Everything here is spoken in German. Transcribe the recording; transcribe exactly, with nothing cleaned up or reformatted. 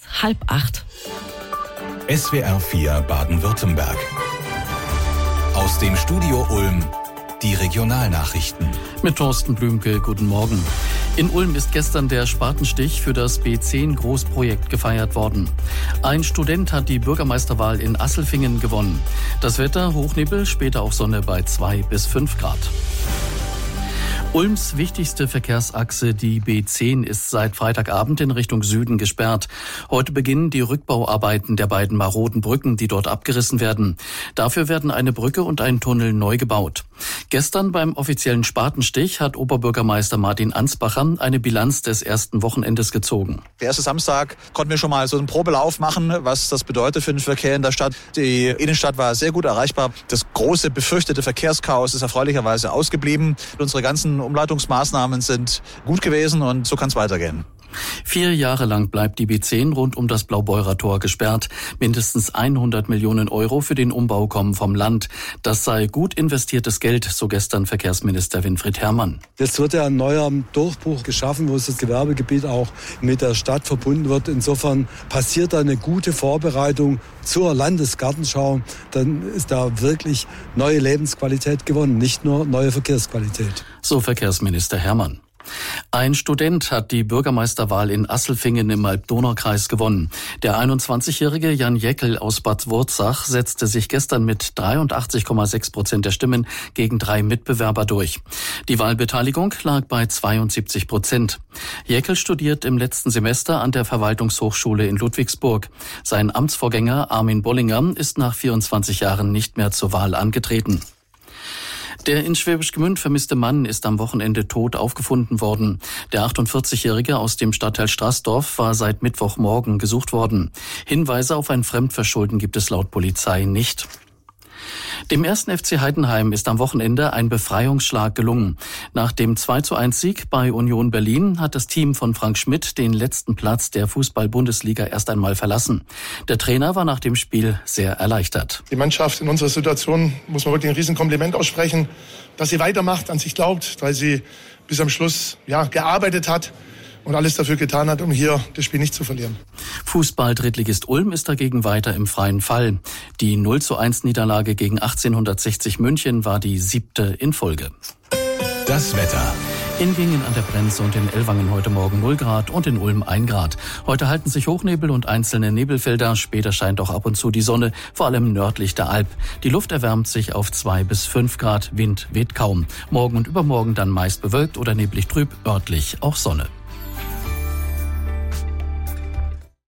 halb acht. S W R vier Baden-Württemberg. Aus dem Studio Ulm, die Regionalnachrichten. Mit Thorsten Blümke, guten Morgen. In Ulm ist gestern der Spatenstich für das B zehn Großprojekt gefeiert worden. Ein Student hat die Bürgermeisterwahl in Asselfingen gewonnen. Das Wetter, Hochnebel, später auch Sonne bei zwei bis fünf Grad. Ulms wichtigste Verkehrsachse, die B zehn, ist seit Freitagabend in Richtung Süden gesperrt. Heute beginnen die Rückbauarbeiten der beiden maroden Brücken, die dort abgerissen werden. Dafür werden eine Brücke und ein Tunnel neu gebaut. Gestern beim offiziellen Spatenstich hat Oberbürgermeister Martin Ansbacher eine Bilanz des ersten Wochenendes gezogen. Der erste Samstag konnten wir schon mal so einen Probelauf machen, was das bedeutet für den Verkehr in der Stadt. Die Innenstadt war sehr gut erreichbar. Das große befürchtete Verkehrschaos ist erfreulicherweise ausgeblieben. Unsere ganzen Umleitungsmaßnahmen sind gut gewesen und so kann es weitergehen. Vier Jahre lang bleibt die B zehn rund um das Blaubeurer Tor gesperrt. Mindestens hundert Millionen Euro für den Umbau kommen vom Land. Das sei gut investiertes Geld, so gestern Verkehrsminister Winfried Herrmann. Jetzt wird ja ein neuer Durchbruch geschaffen, wo das Gewerbegebiet auch mit der Stadt verbunden wird. Insofern passiert da eine gute Vorbereitung zur Landesgartenschau. Dann ist da wirklich neue Lebensqualität gewonnen, nicht nur neue Verkehrsqualität. So Verkehrsminister Herrmann. Ein Student hat die Bürgermeisterwahl in Asselfingen im Alb-Donau-Kreis gewonnen. Der einundzwanzigjährige Jan Jäckel aus Bad Wurzach setzte sich gestern mit dreiundachtzig Komma sechs Prozent der Stimmen gegen drei Mitbewerber durch. Die Wahlbeteiligung lag bei zweiundsiebzig Prozent. Jäckel studiert im letzten Semester an der Verwaltungshochschule in Ludwigsburg. Sein Amtsvorgänger Armin Bollinger ist nach vierundzwanzig Jahren nicht mehr zur Wahl angetreten. Der in Schwäbisch Gmünd vermisste Mann ist am Wochenende tot aufgefunden worden. Der achtundvierzigjährige aus dem Stadtteil Straßdorf war seit Mittwochmorgen gesucht worden. Hinweise auf ein Fremdverschulden gibt es laut Polizei nicht. Dem ersten F C Heidenheim ist am Wochenende ein Befreiungsschlag gelungen. Nach dem zwei zu eins Sieg bei Union Berlin hat das Team von Frank Schmidt den letzten Platz der Fußball-Bundesliga erst einmal verlassen. Der Trainer war nach dem Spiel sehr erleichtert. Die Mannschaft in unserer Situation muss man wirklich ein Riesenkompliment aussprechen, dass sie weitermacht, an sich glaubt, weil sie bis am Schluss ja, gearbeitet hat und alles dafür getan hat, um hier das Spiel nicht zu verlieren. Fußball-Drittligist Ulm ist dagegen weiter im freien Fall. Die null zu eins Niederlage gegen achtzehnhundertsechzig München war die siebte in Folge. Das Wetter. In Gingen an der Brenz und in Ellwangen heute Morgen null Grad und in Ulm ein Grad. Heute halten sich Hochnebel und einzelne Nebelfelder. Später scheint auch ab und zu die Sonne, vor allem nördlich der Alp. Die Luft erwärmt sich auf zwei bis fünf Grad. Wind weht kaum. Morgen und übermorgen dann meist bewölkt oder neblig trüb, örtlich auch Sonne.